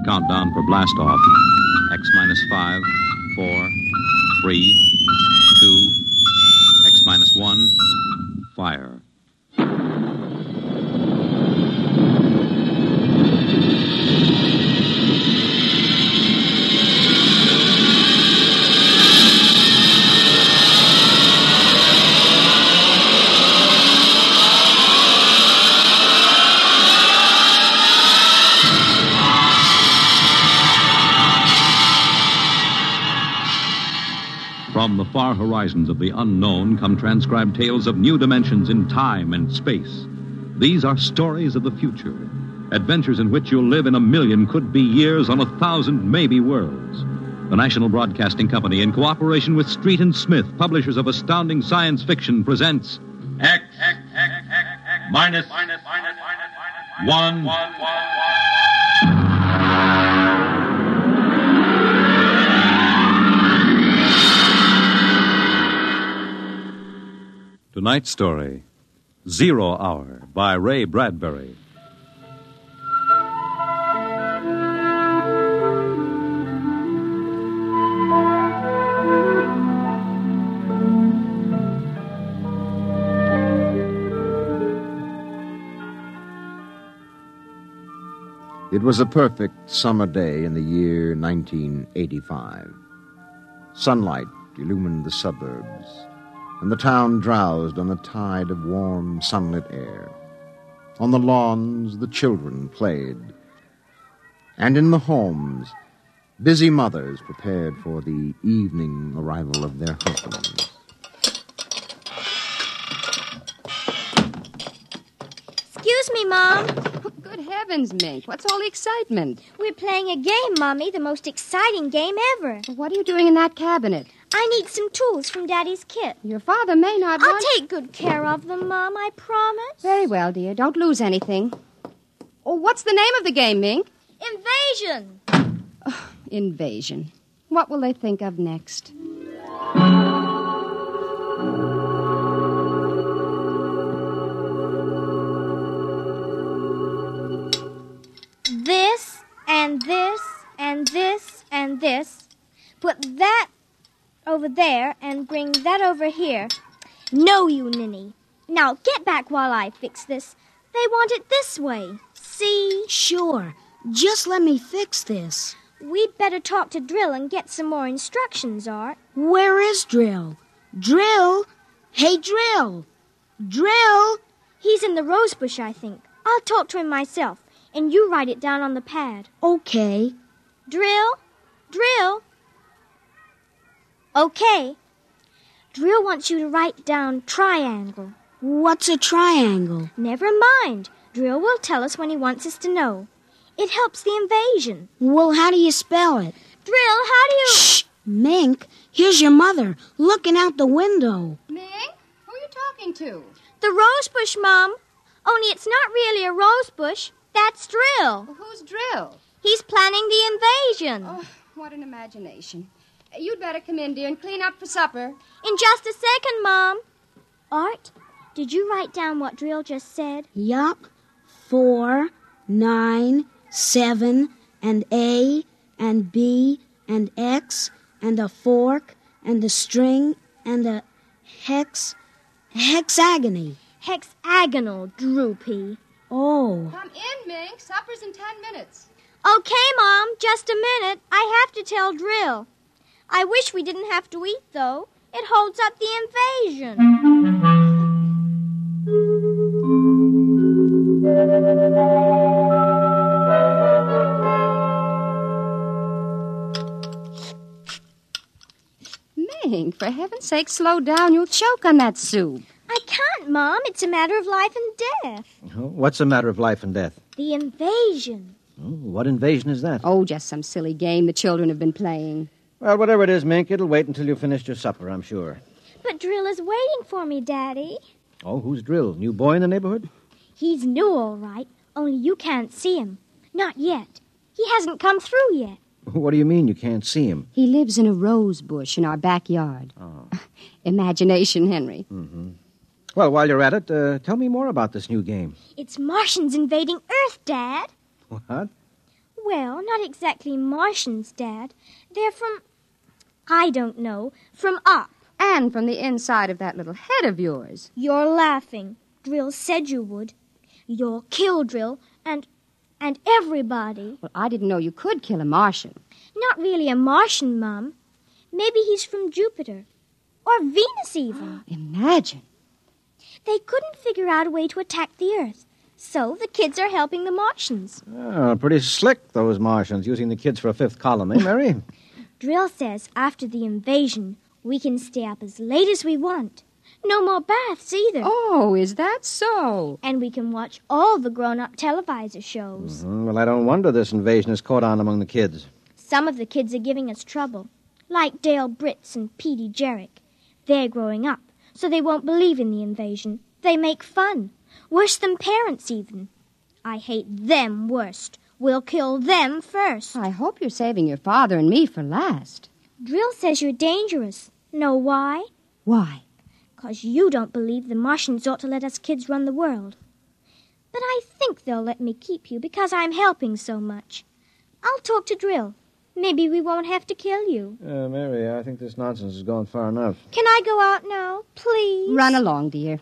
Countdown for blast off. X minus 5, 4, 3, 2, X minus 1, fire. From the far horizons of the unknown come transcribed tales of new dimensions in time and space. These are stories of the future, adventures in which you'll live in a million could-be years on 1,000 maybe worlds. The National Broadcasting Company, in cooperation with Street and Smith, publishers of astounding science fiction, presents X minus 1. Tonight's story, 0 Hour, by Ray Bradbury. It was a perfect summer day in the year 1985. Sunlight illumined the suburbs, and the town drowsed on a tide of warm, sunlit air. On the lawns, the children played, and in the homes, busy mothers prepared for the evening arrival of their husbands. Excuse me, Mom. Good heavens, Mink. What's all the excitement? We're playing a game, Mommy, the most exciting game ever. What are you doing in that cabinet? I need some tools from Daddy's kit. Your father may not I'll want... take good care of them, Mom, I promise. Very well, dear. Don't lose anything. Oh, what's the name of the game, Mink? Invasion. Invasion. What will they think of next? This, and this, and this, and this. Put that over there and bring that over here. No, you ninny. Now get back while I fix this. They want it this way. See? Sure. Just let me fix this. We'd better talk to Drill and get some more instructions, Art. Where is Drill? Drill? Hey, Drill! Drill! He's in the rose bush, I think. I'll talk to him myself, and you write it down on the pad. Okay. Drill? Drill? Okay. Drill wants you to write down triangle. What's a triangle? Never mind. Drill will tell us when he wants us to know. It helps the invasion. Well, how do you spell it? Drill, how do you... Shh! Mink, here's your mother, looking out the window. Mink? Who are you talking to? The rose bush, Mom. Only it's not really a rose bush. That's Drill. Well, who's Drill? He's planning the invasion. Oh, what an imagination. You'd better come in, dear, and clean up for supper. In just a second, Mom. Art, did you write down what Drill just said? Yup. 4, 9, 7, and A, and B, and X, and a fork, and a string, and a hexagony. Hexagonal, Droopy. Oh. Come in, Mink. Supper's in 10 minutes. Okay, Mom, just a minute. I have to tell Drill. I wish we didn't have to eat, though. It holds up the invasion. Mink, for heaven's sake, slow down. You'll choke on that soup. I can't, Mom. It's a matter of life and death. What's a matter of life and death? The invasion. Oh, what invasion is that? Oh, just some silly game the children have been playing. Well, whatever it is, Mink, it'll wait until you've finished your supper, I'm sure. But Drill is waiting for me, Daddy. Oh, who's Drill? New boy in the neighborhood? He's new, all right, only you can't see him. Not yet. He hasn't come through yet. What do you mean you can't see him? He lives in a rose bush in our backyard. Oh. Imagination, Henry. Mm-hmm. Well, while you're at it, tell me more about this new game. It's Martians invading Earth, Dad. What? Well, not exactly Martians, Dad. They're from, I don't know, from up. And from the inside of that little head of yours. You're laughing. Drill said you would. You'll kill Drill and everybody. Well, I didn't know you could kill a Martian. Not really a Martian, Mum. Maybe he's from Jupiter. Or Venus, even. Imagine. They couldn't figure out a way to attack the Earth. So the kids are helping the Martians. Oh, pretty slick, those Martians, using the kids for a fifth column, eh, Mary? Drill says after the invasion, we can stay up as late as we want. No more baths either. Oh, is that so? And we can watch all the grown-up televisor shows. Well, I don't wonder this invasion has caught on among the kids. Some of the kids are giving us trouble, like Dale Britz and Petey Jarrick. They're growing up, so they won't believe in the invasion. They make fun. Worse than parents, even. I hate them worst. We'll kill them first. I hope you're saving your father and me for last. Drill says you're dangerous. Know why? Why? 'Cause you don't believe the Martians ought to let us kids run the world. But I think they'll let me keep you because I'm helping so much. I'll talk to Drill. Maybe we won't have to kill you. Mary, I think this nonsense has gone far enough. Can I go out now, please? Run along, dear.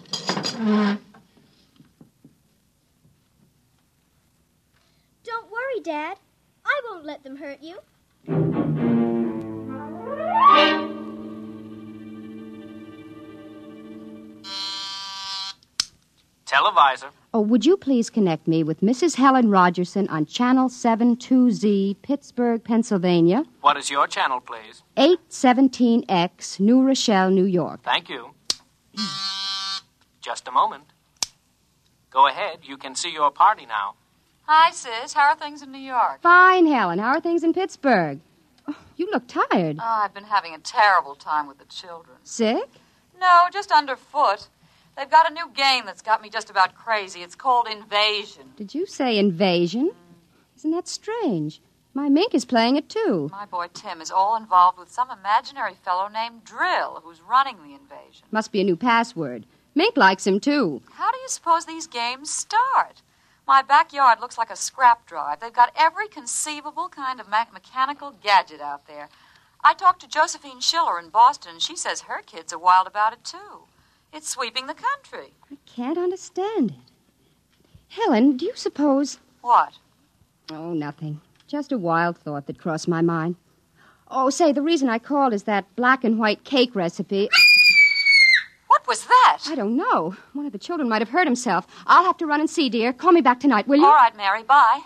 Don't worry, Dad. I won't let them hurt you. Televisor. Oh, would you please connect me with Mrs. Helen Rogerson on Channel 72Z, Pittsburgh, Pennsylvania. What is your channel, please? 817X, New Rochelle, New York. Thank you. Just a moment. Go ahead. You can see your party now. Hi, Sis. How are things in New York? Fine, Helen. How are things in Pittsburgh? Oh, you look tired. Oh, I've been having a terrible time with the children. Sick? No, just underfoot. They've got a new game that's got me just about crazy. It's called Invasion. Did you say invasion? Isn't that strange? My Mink is playing it, too. My boy Tim is all involved with some imaginary fellow named Drill, who's running the invasion. Must be a new password. Mink likes him, too. How do you suppose these games start? My backyard looks like a scrap drive. They've got every conceivable kind of mechanical gadget out there. I talked to Josephine Schiller in Boston, and she says her kids are wild about it, too. It's sweeping the country. I can't understand it. Helen, do you suppose... What? Oh, nothing. Just a wild thought that crossed my mind. Oh, say, the reason I called is that black and white cake recipe... What was that? I don't know. One of the children might have hurt himself. I'll have to run and see, dear. Call me back tonight, will you? All right, Mary. Bye.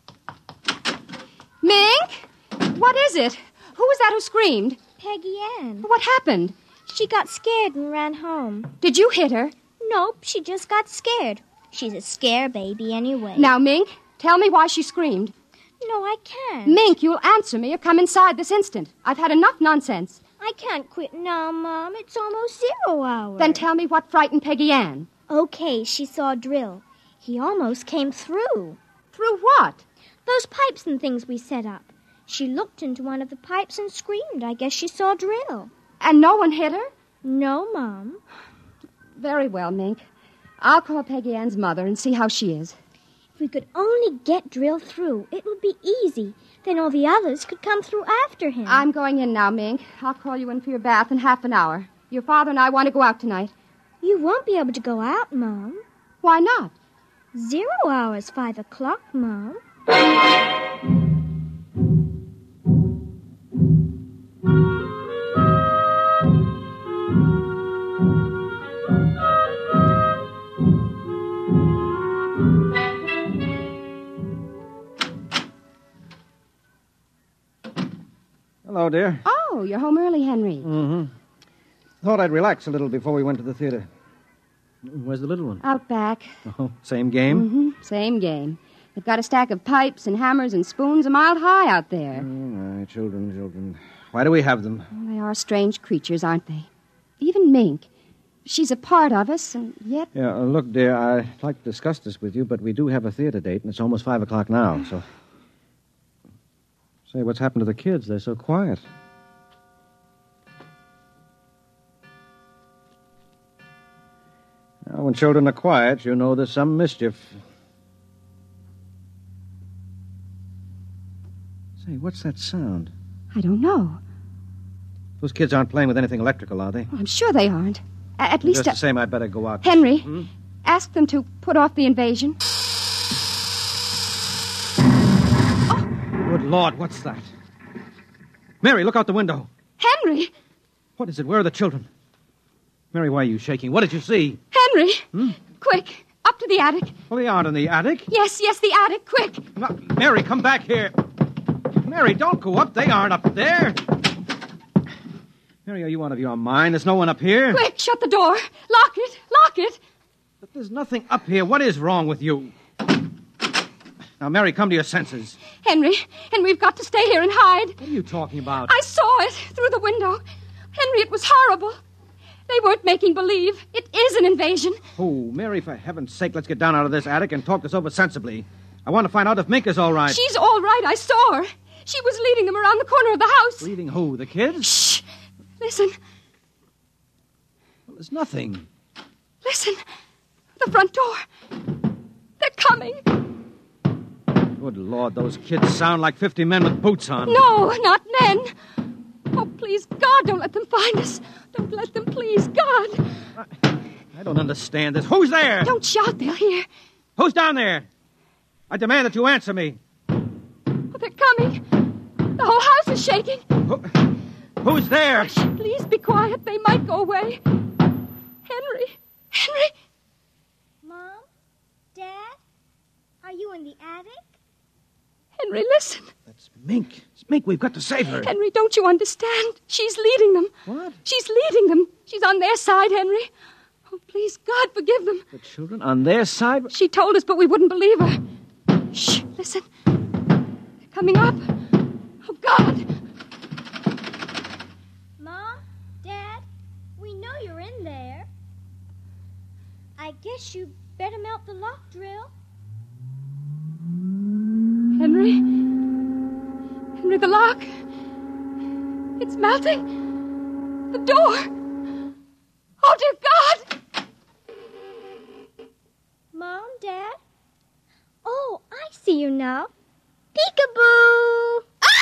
Mink? What is it? Who was that who screamed? Peggy Ann. What happened? She got scared and ran home. Did you hit her? Nope, she just got scared. She's a scare baby anyway. Now, Mink, tell me why she screamed. No, I can't. Mink, you'll answer me or come inside this instant. I've had enough nonsense. I can't quit now, Mom. It's almost 0 hours. Then tell me what frightened Peggy Ann. Okay, she saw Drill. He almost came through. Through what? Those pipes and things we set up. She looked into one of the pipes and screamed. I guess she saw Drill. And no one hit her? No, Mom. Very well, Mink. I'll call Peggy Ann's mother and see how she is. If we could only get Drill through, it would be easy. Then all the others could come through after him. I'm going in now, Mink. I'll call you in for your bath in half an hour. Your father and I want to go out tonight. You won't be able to go out, Mom. Why not? 0 hours, 5 o'clock, Mom. Hello, dear. Oh, you're home early, Henry. Mm-hmm. Thought I'd relax a little before we went to the theater. Where's the little one? Out back. Oh, same game? Mm-hmm. Same game. They've got a stack of pipes and hammers and spoons a mile high out there. Oh, children. Why do we have them? Well, they are strange creatures, aren't they? Even Mink. She's a part of us, and yet... Yeah, look, dear, I'd like to discuss this with you, but we do have a theater date, and it's almost 5 o'clock now, so... Say, what's happened to the kids? They're so quiet. Now, when children are quiet, you know there's some mischief. Say, what's that sound? I don't know. Those kids aren't playing with anything electrical, are they? Well, I'm sure they aren't. At least... Just the same, I'd better go out. Henry, ask them to put off the invasion. Good Lord, what's that? Mary, look out the window. Henry! What is it? Where are the children? Mary, why are you shaking? What did you see? Henry! Quick, up to the attic. Well, they aren't in the attic. Yes, the attic, quick. No, Mary, come back here. Mary, don't go up. They aren't up there. Mary, are you out of your mind? There's no one up here. Quick, shut the door. Lock it. But there's nothing up here. What is wrong with you? Now, Mary, come to your senses. Henry, we've got to stay here and hide. What are you talking about? I saw it through the window. Henry, it was horrible. They weren't making believe. It is an invasion. Oh, Mary, for heaven's sake, let's get down out of this attic and talk this over sensibly. I want to find out if Mink is all right. She's all right. I saw her. She was leading them around the corner of the house. Leading who? The kids? Shh. Listen. Well, there's nothing. Listen. The front door. They're coming. Good Lord, those kids sound like 50 men with boots on. No, not men. Oh, please, God, don't let them find us. Don't let them, please, God. I don't understand this. Who's there? Don't shout, they'll hear. Who's down there? I demand that you answer me. Oh, they're coming. The whole house is shaking. Who's there? Hush, please be quiet. They might go away. Henry. Mom? Dad? Are you in the attic? Henry, listen. That's Mink. It's Mink. We've got to save her. Henry, don't you understand? She's leading them. What? She's leading them. She's on their side, Henry. Oh, please, God, forgive them. The children on their side? She told us, but we wouldn't believe her. Shh, listen. They're coming up. Oh, God. Mom? Dad? We know you're in there. I guess you better melt the lock drill. Henry, the lock. It's melting. The door. Oh, dear God. Mom, Dad? Oh, I see you now. Peekaboo!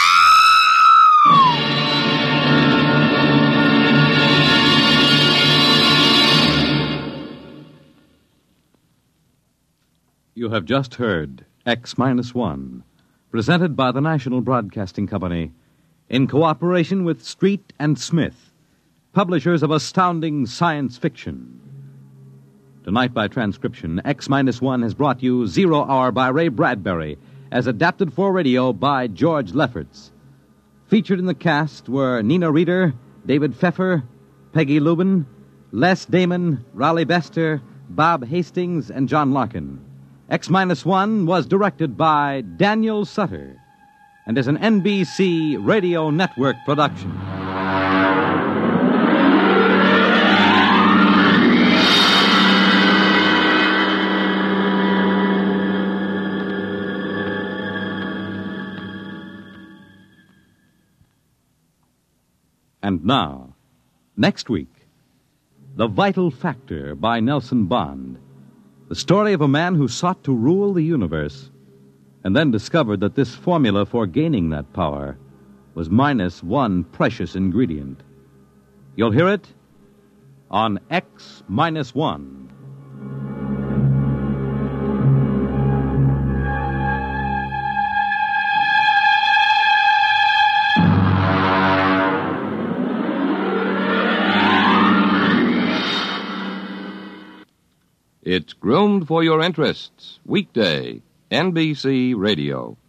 You have just heard X-1, presented by the National Broadcasting Company in cooperation with Street and Smith, publishers of astounding science fiction. Tonight, by transcription, X-1 has brought you 0 Hour by Ray Bradbury, as adapted for radio by George Lefferts. Featured in the cast were Nina Reeder, David Pfeffer, Peggy Lubin, Les Damon, Raleigh Bester, Bob Hastings, and John Larkin. X-1 was directed by Daniel Sutter and is an NBC Radio Network production. And now, next week, The Vital Factor by Nelson Bond. The story of a man who sought to rule the universe and then discovered that this formula for gaining that power was minus one precious ingredient. You'll hear it on X-1. It's Groomed for Your Interests, weekday, NBC Radio.